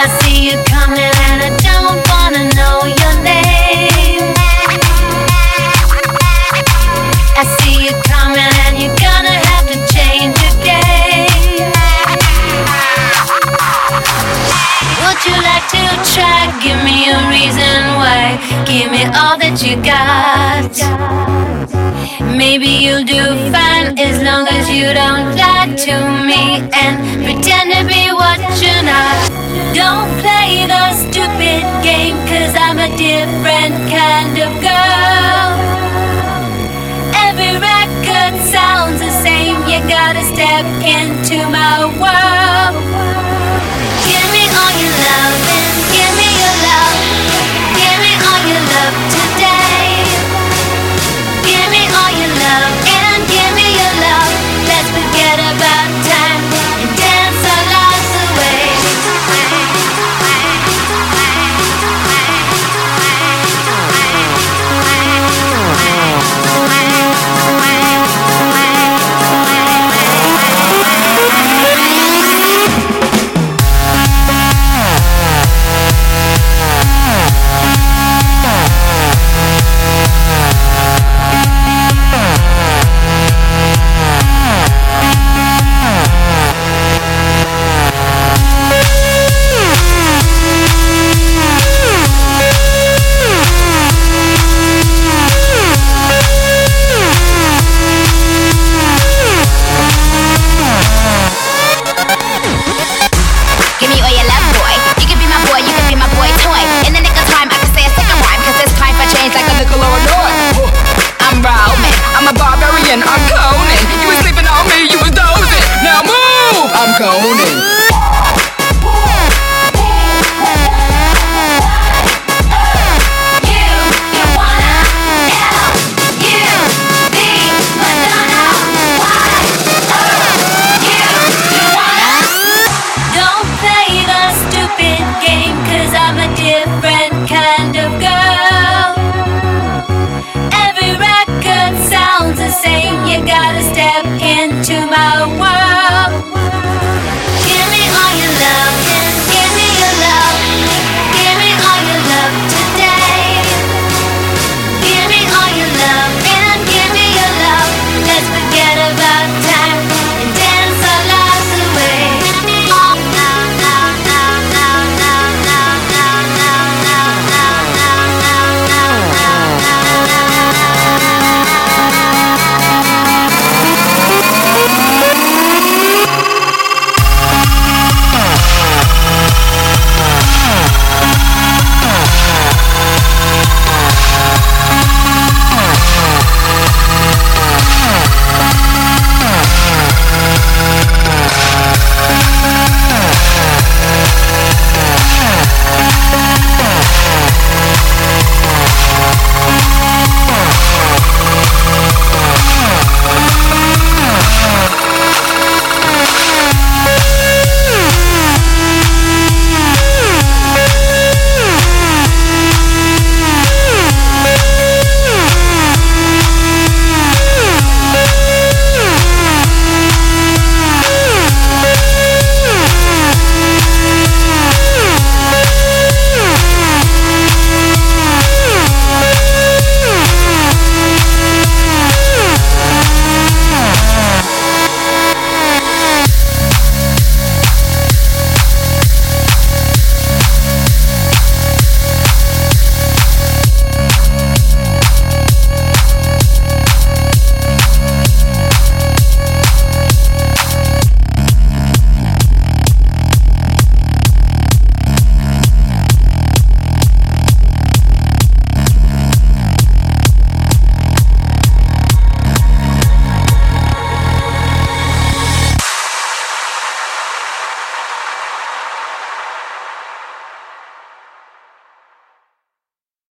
see you coming and I don't wanna know your name. I see you coming and you're gonna have to change your game. Would you like to try? Give me a reason why. Give me all that you got. Maybe you'll do fine as long as you don't lie to me and pretend to be what you're not. Don't play the stupid game, 'cause I'm a different kind of girl. Every record sounds the same. You gotta step into my world. Give me all your love and give me your love. Give me all your love today. Give me all your love and give me your love. Let's forget about time and dance our lives away. I'm